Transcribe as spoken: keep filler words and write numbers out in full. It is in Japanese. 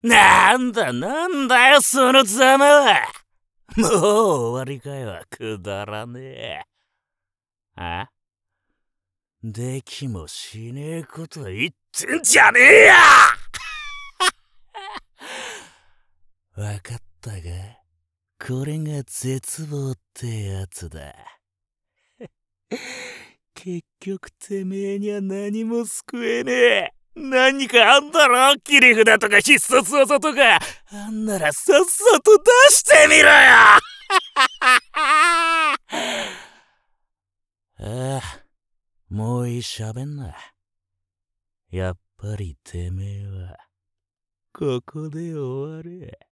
なんだなんだよそのざまは。もう終わりかよ、くだらねえ。あ？できもしねえこと言ってんじゃねえや。わかったか？これが絶望ってやつだ。結局てめえには何も救えねえ。何かあんだろ、切り札とか必殺技とか。あんならさっさと出してみろよ。ああ、もういい喋んな。やっぱりてめえはここで終われ。